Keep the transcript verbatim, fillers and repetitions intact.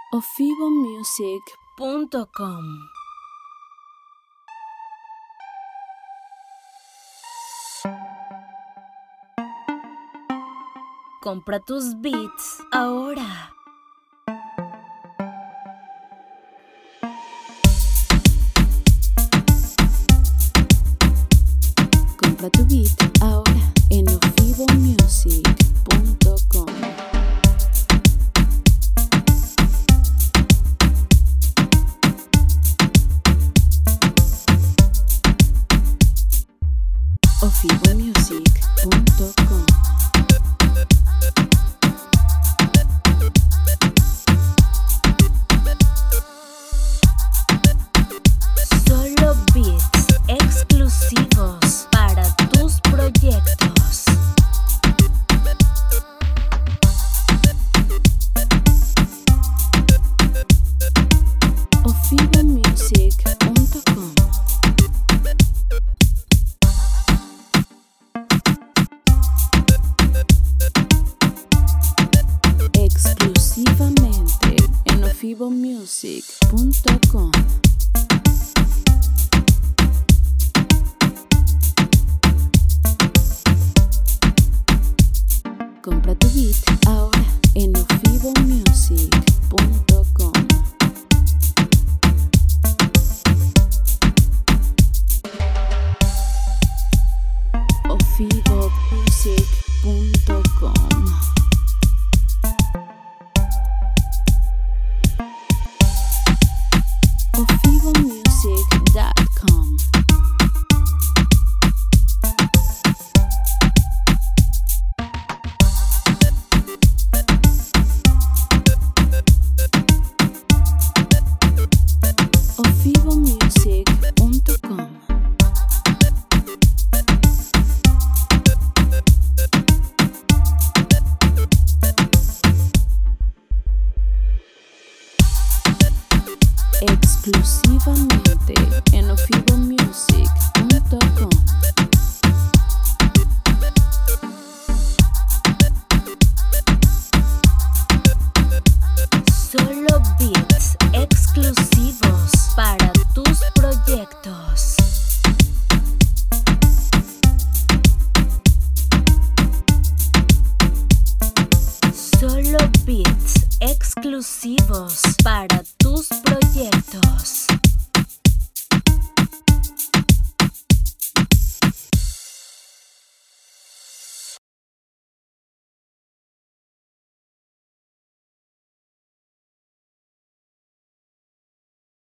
ofivo music punto com. Compra tus beats ahora. Compra tu beat ahora en ofivo music punto com. ofivo music punto com. Solo beats exclusivos para tus proyectos. ofivo music punto com. Exclusivamente en ofivo music punto com. Compra tu beat ahora en ofivo music punto com. ofivo music punto com. ofivo music punto com. ofivo music punto com. Exclusivamente en ofivo music punto com. Solo beats exclusivos para tus proyectos. Solo beats exclusivos para tus proyectos.